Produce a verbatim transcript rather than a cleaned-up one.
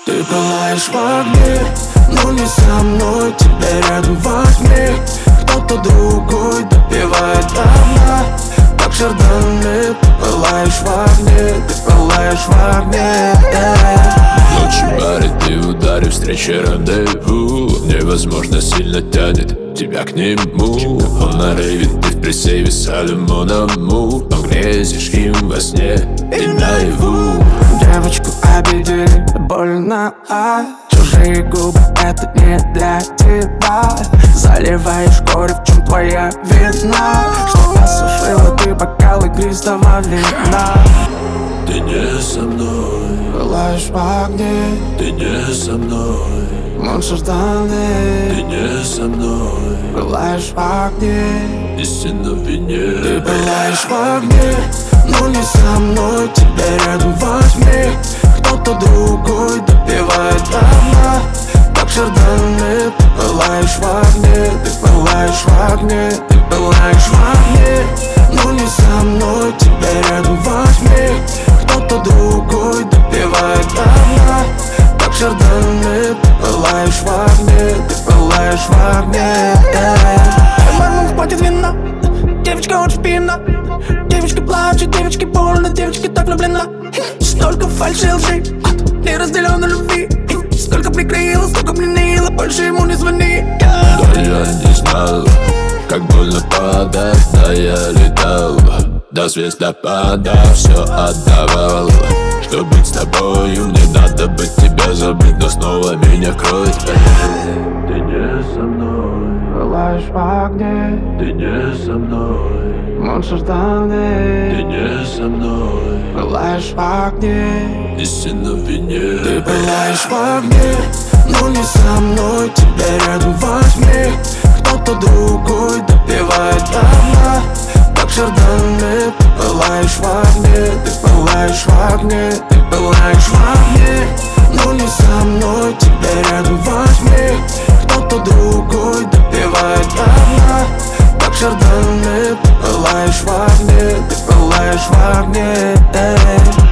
Ты пылаешь в огне, но не со мной. Тебя рядом во тьме кто-то другой допивает до дна. Как Шардоне, ты пылаешь в огне, ты пылаешь в огне, yeah. Ночью в баре ты в ударе, встреча рандеву. Невозможно, сильно тянет тебя к нему. Он на рейве, ты в пресейве с алюмонаму. Но грезишь им во сне и наяву. Девочку обидели, больно, а чужие губы, это не для тебя. Заливаешь горе, в чем твоя вина, что осушила ты бокал игристого вина. Ты не со мной, Пылаешь в огне, ты не со мной, Мон Шардоне, ты не со мной, пылаешь в огне, истинно в вине. ты пылаешь в огне, но не со мной. Тебя рядом во тьме кто-то другой допивает до дна. Как Шардоне, ты пылаешь в огне, ты пылаешь в огне, ты пылаешь в огне, но не со мной. Тебя рядом во тьме кто-то другой допивает до дна. Как Шардоне, ты пылаешь в огне, ты пылаешь в огне, yeah. Бармен хватит вина, девочка очень пьяна. Девочка плачет, девочке больно, девочка так влюблена. Столько фальши лжи от неразделенной любви. Сколько прикрыла, сколько пленила, больше ему не звони, yeah. Да я не знал, как больно падать, да я летал до звездопада, все отдавал, чтоб быть с тобою. Мне надо быть тебя забыть, но снова меня кроет. Ты не со мной, Пылаешь в огне, ты не со мной, Мон ты Шардоне, не со мной, пылаешь в огне, истинно в вине. ты пылаешь в огне, но не со мной. Тебя рядом во тьме кто-то другой допивает до дна. Как Шардоне, ты пылаешь в огне, ты пылаешь в огне, ты пылаешь в огне, но не со мной. Тебя рядом во тьме кто-то другой допивает до дна. Как Шардоне, ты пылаешь в огне, ты пылаешь в огне, yeah.